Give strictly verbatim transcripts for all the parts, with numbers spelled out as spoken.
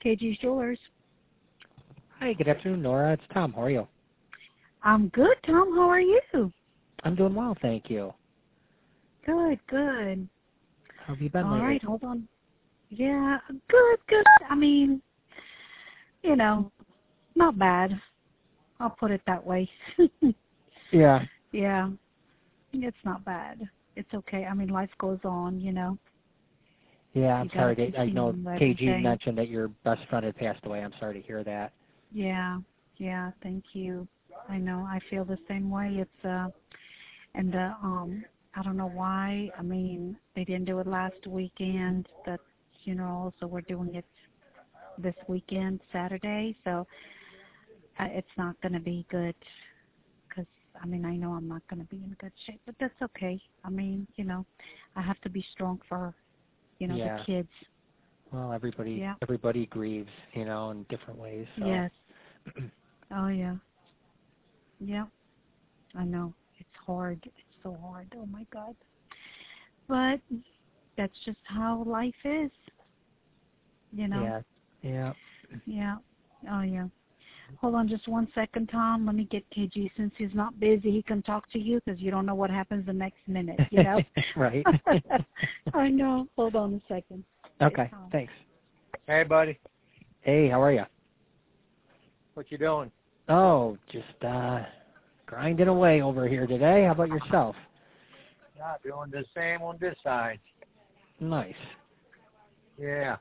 K G's Jewelers. Hi, good afternoon, Nora. It's Tom. How are you? I'm good, Tom. How are you? I'm doing well, thank you. Good, good. How have you been All lately? right, hold on. Yeah, good, good. I mean, you know, not bad. I'll put it that way. Yeah. Yeah, it's not bad. It's okay. I mean, life goes on, you know. Yeah, I'm You sorry. gotta To, I know continue K G everything. mentioned that your best friend had passed away. I'm sorry to hear that. Yeah, yeah, thank you. I know, I feel the same way. It's, uh, and, uh, um, I don't know why. I mean, they didn't do it last weekend. That, you know, so we're doing it this weekend, Saturday. So uh, it's not going to be good because, I mean, I know I'm not going to be in good shape, but that's okay. I mean, you know, I have to be strong for, you know, Yeah. the kids. Well, everybody Yeah. everybody grieves, you know, in different ways. So. Yes. Oh, yeah. Yeah. I know. It's hard. It's so hard. Oh, my God. But that's just how life is, you know. Yeah. Yeah. Yeah. Oh, yeah. Hold on just one second, Tom. Let me get K G. Since he's not busy, he can talk to you because you don't know what happens the next minute, you know? Right. I know. Hold on a second. Okay, Tom. thanks. Hey, buddy. Hey, how are you? What you doing? Oh, just uh grinding away over here today. How about yourself? Yeah, doing the same on this side. Nice. Yeah.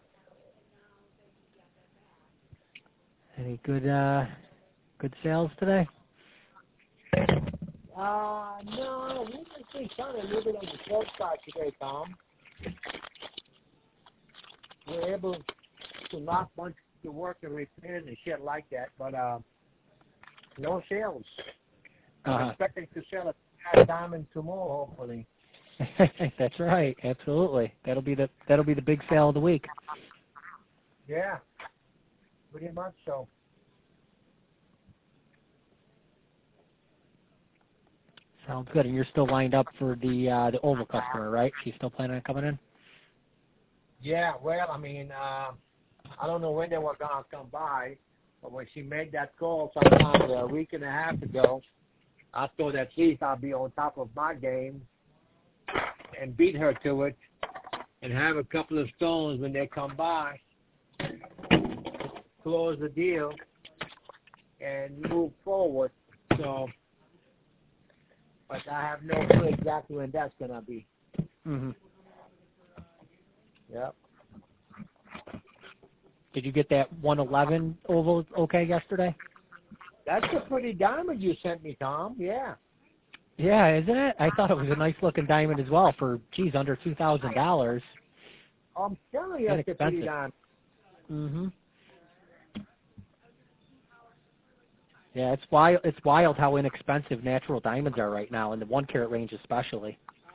Any good uh good sales today? Uh, no, we just been kind of a little bit on the slow side today, Tom. We're able to knock bunch of work and repairs and shit like that, but uh, no sales. I'm Uh-huh. expecting to sell a half diamond tomorrow, hopefully. That's right. Absolutely. That'll be the that'll be the big sale of the week. Yeah, pretty much so. Sounds good. And you're still lined up for the uh, the Oval customer, right? She's still planning on coming in? Yeah, well, I mean, uh, I don't know when they were going to come by, but when she made that call sometime a week and a half ago, I thought at least I'll be on top of my game and beat her to it and have a couple of stones when they come by, close the deal, and move forward. So, but I have no clue exactly when that's going to be. Mm-hmm. Yep. Did you get that one eleven Oval okay yesterday? That's a pretty diamond you sent me, Tom. Yeah. Yeah, isn't it? I thought it was a nice looking diamond as well for, geez, under two thousand dollars. I'm telling you, it's a pretty diamond. Mm-hmm. Yeah, it's wild. It's wild how inexpensive natural diamonds are right now, in the one carat range especially.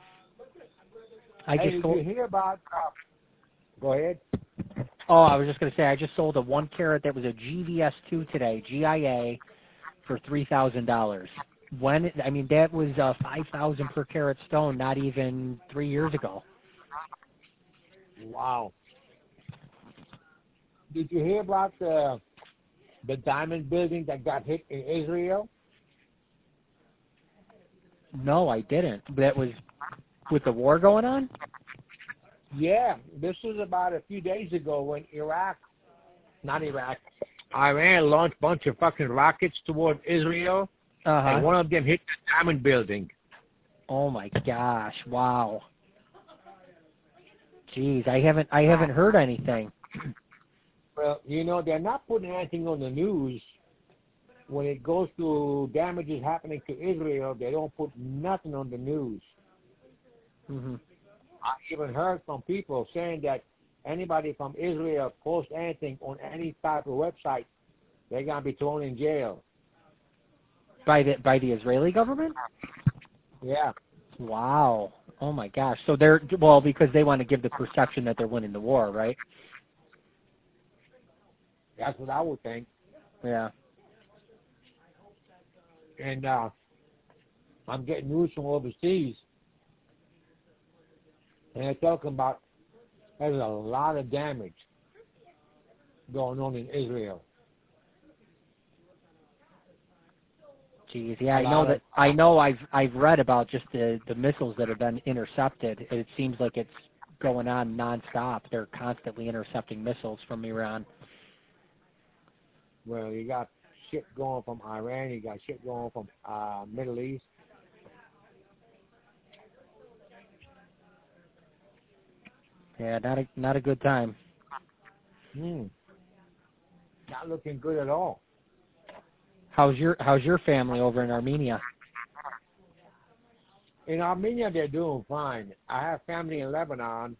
I Hey, just did sold, you hear about? Uh, go ahead. Oh, I was just going to say I just sold a one carat that was a G V S two today, G I A, for three thousand dollars. When I mean that was uh, five thousand per carat stone, not even three years ago. Wow. Did you hear about the the diamond building that got hit in Israel? No, I didn't. That was with the war going on? Yeah, this was about a few days ago when Iraq, not Iraq, Iran launched a bunch of fucking rockets toward Israel, Uh-huh. and one of them hit the diamond building. Oh my gosh! Wow. Jeez, I haven't I haven't heard anything. Well, you know, they're not putting anything on the news. When it goes to damages happening to Israel, they don't put nothing on the news. Mm-hmm. I even heard from people saying that anybody from Israel post anything on any type of website, they're going to be thrown in jail. By the by the Israeli government? Yeah. Wow. Oh my gosh. So they're well because they want to give the perception that they're winning the war, right? That's what I would think. Yeah. And uh, I'm getting news from overseas, and they're talking about there's a lot of damage. going on in Israel. Jeez, yeah, A I know lot that. of- I know. I've I've read about just the the missiles that have been intercepted. It seems like it's going on nonstop. They're constantly intercepting missiles from Iran. Well, you got shit going from Iran. You got shit going from uh, Middle East. Yeah, not a not a good time. Hmm. Not looking good at all. How's your How's your family over in Armenia? In Armenia, they're doing fine. I have family in Lebanon.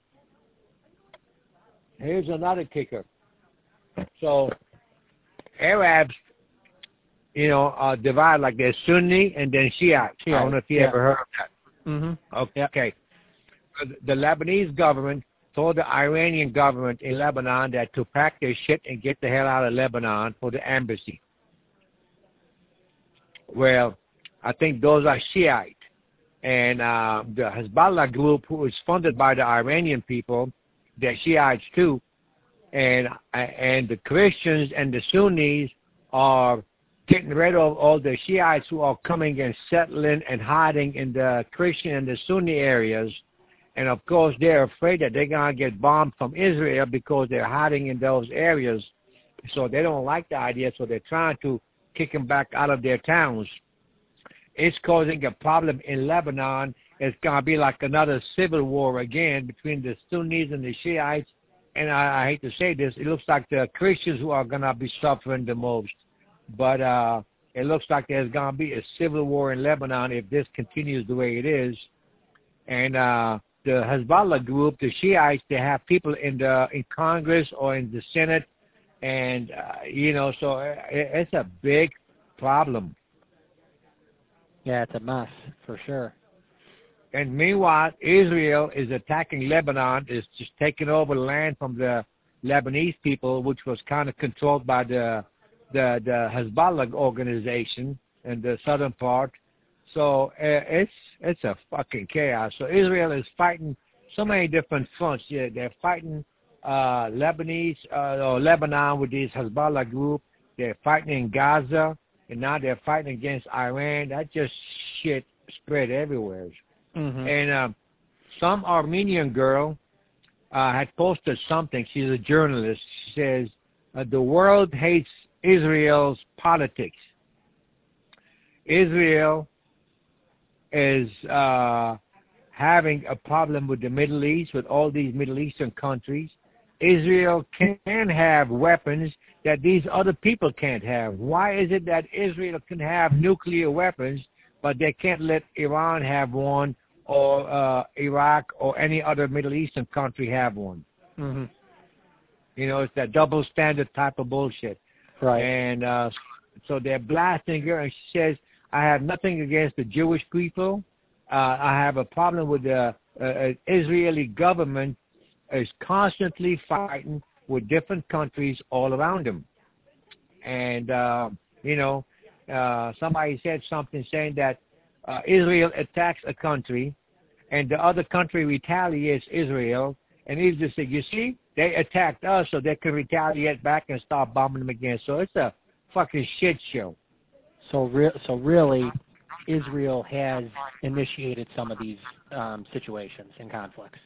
Here's another kicker. So, Arabs, you know, are divided like there's Sunni and then Shiite. I don't know if you yeah. ever heard of that. Mm-hmm. Okay. okay. The Lebanese government told the Iranian government in Lebanon that to pack their shit and get the hell out of Lebanon for the embassy. Well, I think those are Shiite. And uh, the Hezbollah group, who is funded by the Iranian people, they're Shiites too. And and the Christians and the Sunnis are getting rid of all the Shiites who are coming and settling and hiding in the Christian and the Sunni areas. And, of course, they're afraid that they're going to get bombed from Israel because they're hiding in those areas. So they don't like the idea, so they're trying to kick them back out of their towns. It's causing a problem in Lebanon. It's going to be like another civil war again between the Sunnis and the Shiites. And I, I hate to say this, it looks like the Christians who are going to be suffering the most. But uh, it looks like there's going to be a civil war in Lebanon if this continues the way it is. And uh, the Hezbollah group, the Shiites, they have people in the in Congress or in the Senate. And, uh, you know, so it, it's a big problem. Yeah, it's a mess for sure. And meanwhile, Israel is attacking Lebanon, is just taking over land from the Lebanese people, which was kind of controlled by the the, the Hezbollah organization in the southern part. So uh, it's it's a fucking chaos. So Israel is fighting so many different fronts. Yeah, they're fighting uh, Lebanese uh, or Lebanon with this Hezbollah group. They're fighting in Gaza, and now they're fighting against Iran. That just shit spread everywhere. Mm-hmm. And um, some Armenian girl uh, had posted something. She's a journalist. She says, uh, the world hates Israel's politics. Israel is uh, having a problem with the Middle East, with all these Middle Eastern countries. Israel can have weapons that these other people can't have. Why is it that Israel can have nuclear weapons, but they can't let Iran have one, or uh, Iraq or any other Middle Eastern country have one? Mm-hmm. You know, it's that double standard type of bullshit. Right. And uh, so they're blasting her, and she says, I have nothing against the Jewish people. Uh, I have a problem with the uh, Israeli government is constantly fighting with different countries all around them. And, uh, you know, uh, somebody said something saying that uh, Israel attacks a country and the other country retaliates Israel. And he's just saying, you see, they attacked us so they can retaliate back and start bombing them again. So it's a fucking shit show. So, re- so really, Israel has initiated some of these um, situations and conflicts.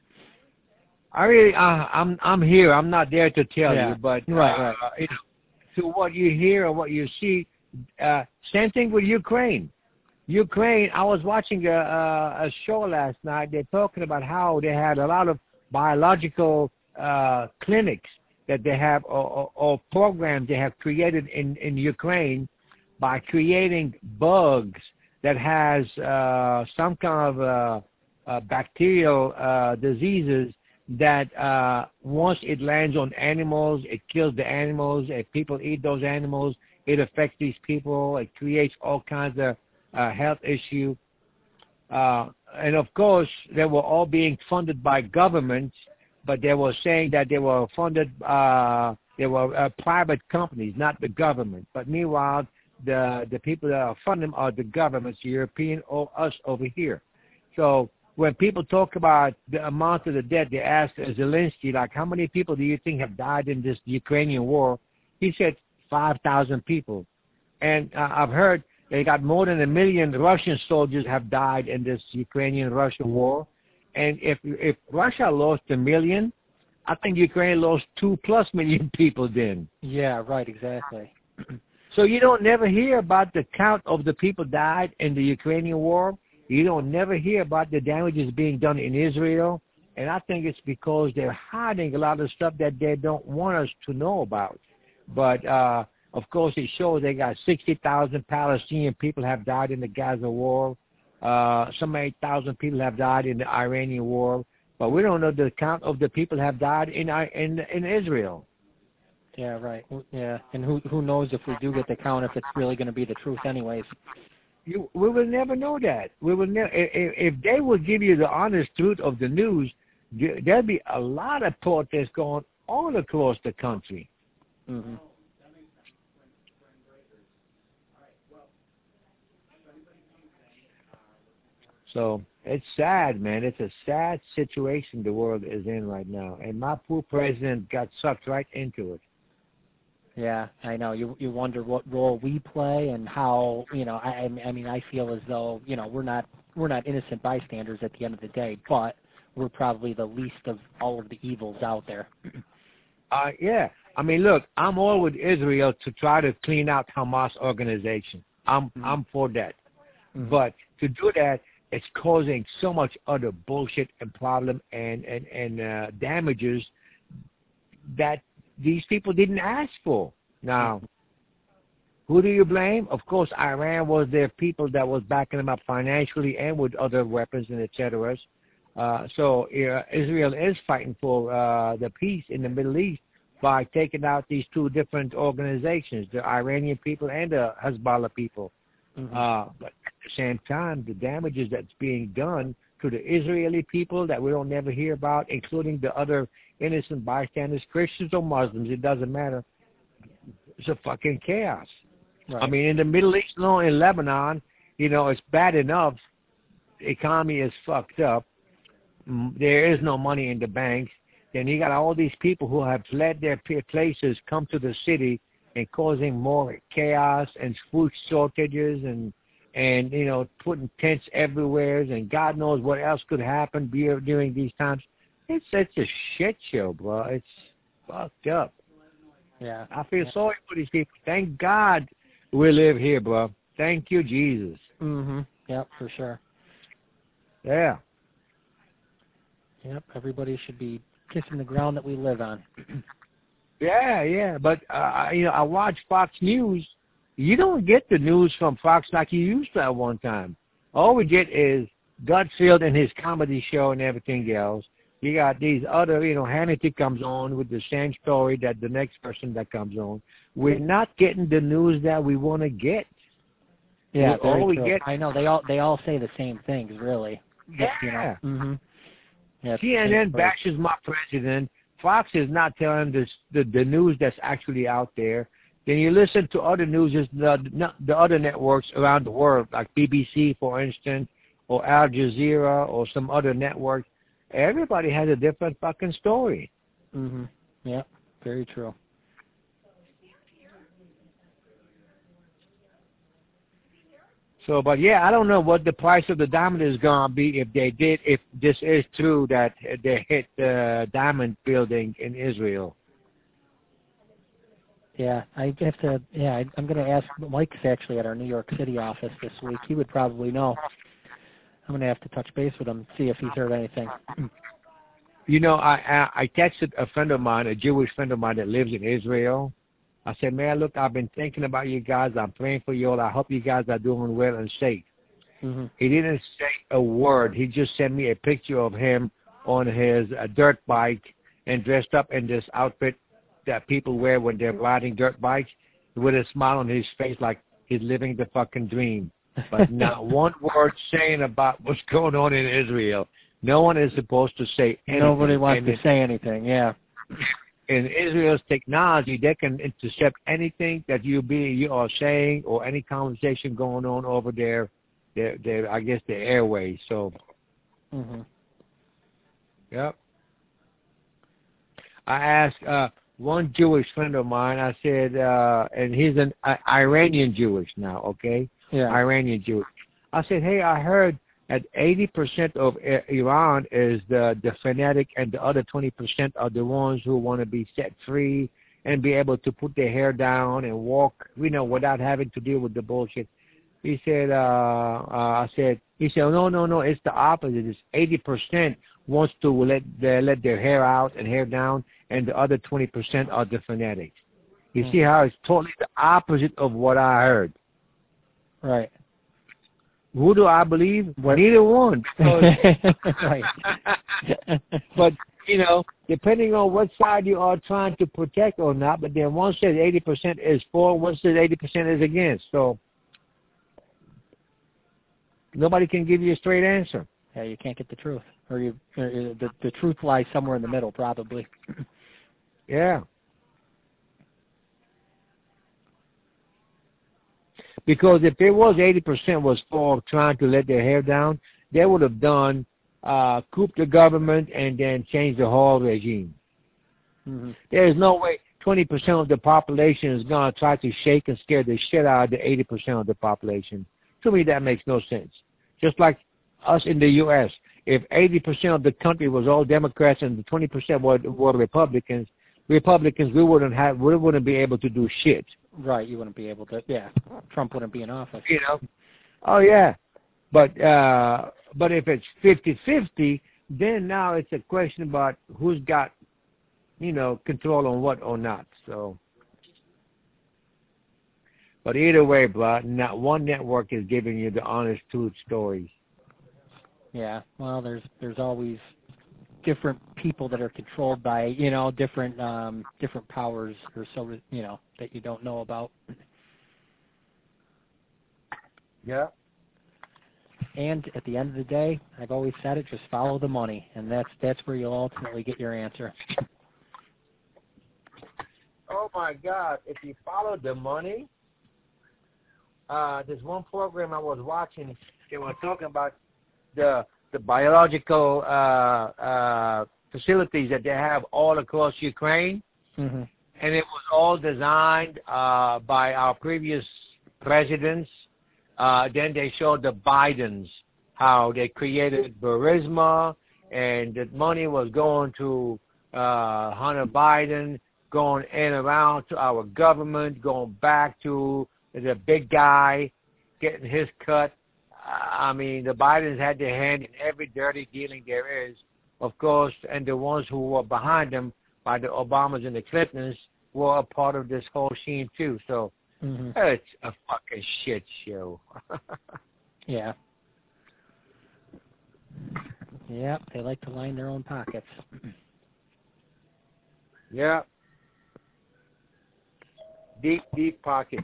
I really, uh, I'm I'm here. I'm not there to tell Yeah. you, but uh, Right, right. you know, to what you hear and what you see, uh, same thing with Ukraine. Ukraine. I was watching a, a, a show last night. They're talking about how they had a lot of biological uh, clinics that they have, or, or, or programs they have created in, in Ukraine by creating bugs that has uh, some kind of uh, uh, bacterial uh, diseases that uh, once it lands on animals, it kills the animals. If people eat those animals, it affects these people. It creates all kinds of uh, health issues. Uh, and, of course, they were all being funded by governments, but they were saying that they were funded, uh, they were uh, private companies, not the government. But meanwhile, the, the people that are funding them are the governments, European or us over here. So when people talk about the amount of the dead, they asked Zelensky, like, how many people do you think have died in this Ukrainian war? He said five thousand people. And uh, I've heard they got more than a million Russian soldiers have died in this Ukrainian-Russian war. And if if Russia lost a million, I think Ukraine lost two plus million people then. Yeah, right, exactly. So you don't never hear about the count of the people died in the Ukrainian war. You don't never hear about the damages being done in Israel. And I think it's because they're hiding a lot of stuff that they don't want us to know about. But, uh, of course, it shows they got sixty thousand Palestinian people have died in the Gaza war. Uh, some eight thousand people have died in the Iranian war. But we don't know the count of the people have died in in, in Israel. Yeah, right. Yeah, and who who knows if we do get the count, if it's really going to be the truth anyways. You, we will never know that. We will never. If, if they would give you the honest truth of the news, there'd be a lot of protests going all across the country. Mm-hmm. So it's sad, man. It's a sad situation the world is in right now. And my poor president got sucked right into it. Yeah, I know. You you wonder what role we play and how, you know, I I mean, I feel as though, you know, we're not we're not innocent bystanders at the end of the day, but we're probably the least of all of the evils out there. Uh, yeah. I mean, look, I'm all with Israel to try to clean out Hamas organization. I'm mm-hmm. I'm for that. Mm-hmm. But to do that, it's causing so much other bullshit and problem and, and, and uh, damages that these people didn't ask for. Now, who do you blame? Of course, Iran was their people that was backing them up financially and with other weapons and et cetera. Uh, so uh, Israel is fighting for uh, the peace in the Middle East by taking out these two different organizations, the Iranian people and the Hezbollah people. Mm-hmm. Uh, but at the same time, the damages that's being done to the Israeli people that we don't never hear about, including the other innocent bystanders, Christians or Muslims, it doesn't matter. It's a fucking chaos. Right. I mean, in the Middle East, no, in Lebanon, you know, it's bad enough. The economy is fucked up. There is no money in the banks. Then you got all these people who have fled their places, come to the city, and causing more chaos and food shortages and, and you know, putting tents everywhere and God knows what else could happen during these times. It's such a shit show, bro. It's fucked up. Yeah. I feel yeah. sorry for these people. Thank God we live here, bro. Thank you, Jesus. Mm-hmm. Yep, for sure. Yeah. Yep, everybody should be kissing the ground that we live on. Yeah, yeah, but uh, you know, I watch Fox News. You don't get the news from Fox like you used to at one time. All we get is Gutfield and his comedy show and everything else. You got these other, you know, Hannity comes on with the same story that the next person that comes on. We're not getting the news that we want to get. Yeah, we, all we true. get. I know they all they all say the same things, really. Yeah. You know? Mm-hmm. Yeah, C N N bashes my president. Fox is not telling this, the the news that's actually out there. Then you listen to other news, the the other networks around the world, like B B C, for instance, or Al Jazeera, or some other network. Everybody has a different fucking story. Mhm. Yeah, very true. So, but yeah, I don't know what the price of the diamond is gonna be if they did, if this is true that they hit the diamond building in Israel. Yeah, I have to. Yeah, I, I'm going to ask. Mike's actually at our New York City office this week. He would probably know. I'm going to have to touch base with him, see if he's heard anything. You know, I, I I texted a friend of mine, a Jewish friend of mine that lives in Israel. I said, man, look, I've been thinking about you guys. I'm praying for you all. I hope you guys are doing well and safe. Mm-hmm. He didn't say a word. He just sent me a picture of him on his uh, dirt bike and dressed up in this outfit that people wear when they're riding dirt bikes with a smile on his face like he's living the fucking dream. But not one word saying about what's going on in Israel. No one is supposed to say anything. Nobody wants and to it, say anything, yeah. In Israel's technology, they can intercept anything that you be you are saying or any conversation going on over there, their, their I guess, their airways. So Mm-hmm. Yep. I asked uh, one Jewish friend of mine, I said, uh, and he's an uh, Iranian Jewish now, okay? Yeah. Iranian Jewish. I said, hey, I heard that eighty percent of Iran is the, the fanatic and the other twenty percent are the ones who want to be set free and be able to put their hair down and walk, you know, without having to deal with the bullshit. He said, uh, uh, I said, he said, no, no, no, it's the opposite. It's eighty percent wants to let their, let their hair out and hair down, and the other twenty percent are the fanatics. You mm-hmm. see how it's totally the opposite of what I heard. Right. Who do I believe? Well, neither one. Right. But, you know, depending on what side you are trying to protect or not, but then one says eighty percent is for, one says eighty percent is against. So nobody can give you a straight answer. Yeah, you can't get the truth. Or you, or the, the truth lies somewhere in the middle, probably. Yeah. Because if it was eighty percent was for trying to let their hair down, they would have done, uh, coup the government and then changed the whole regime. Mm-hmm. There is no way twenty percent of the population is going to try to shake and scare the shit out of the eighty percent of the population. To me, that makes no sense. Just like us in the U S, if eighty percent of the country was all Democrats and the twenty percent were, were Republicans, Republicans, we wouldn't have, we wouldn't be able to do shit. Right, you wouldn't be able to. Yeah, Trump wouldn't be in office. You know. Oh yeah, but uh, but if it's fifty-fifty, then now it's a question about who's got, you know, control on what or not. So. But either way, bro, not one network is giving you the honest truth stories. Yeah, well, there's there's always different people that are controlled by, you know, different um, different powers or so, you know, that you don't know about. Yeah. And at the end of the day, I've always said it, just follow the money, and that's that's where you'll ultimately get your answer. Oh my God! If you follow the money. Uh, there's one program I was watching. They were talking about the the biological uh, uh, facilities that they have all across Ukraine, mm-hmm. and it was all designed uh, by our previous presidents. Uh, then they showed the Bidens, how they created Burisma, and the money was going to uh, Hunter Biden, going in around to our government, going back to the big guy, getting his cut. I mean, the Bidens had their hand in every dirty dealing there is, of course, and the ones who were behind them, by the Obamas and the Clintons, were a part of this whole scene too. So mm-hmm. it's a fucking shit show. Yeah. Yep, they like to line their own pockets. Yeah. Deep, deep pockets.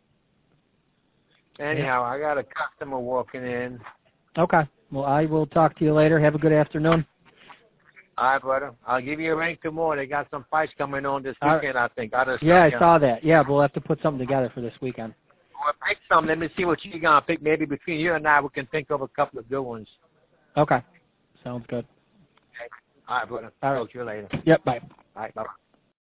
Anyhow, I got a customer walking in. Okay. Well, I will talk to you later. Have a good afternoon. All right, brother. I'll give you a ring tomorrow. They got some fights coming on this weekend, right. I think. I yeah, I saw that. Yeah, we'll have to put something together for this weekend. Well, pick some. Let me see what you're going to pick. Maybe between you and I, we can think of a couple of good ones. Okay. Sounds good. Okay. All right, brother. All right. Talk to you later. Yep, bye. All right, bye-bye.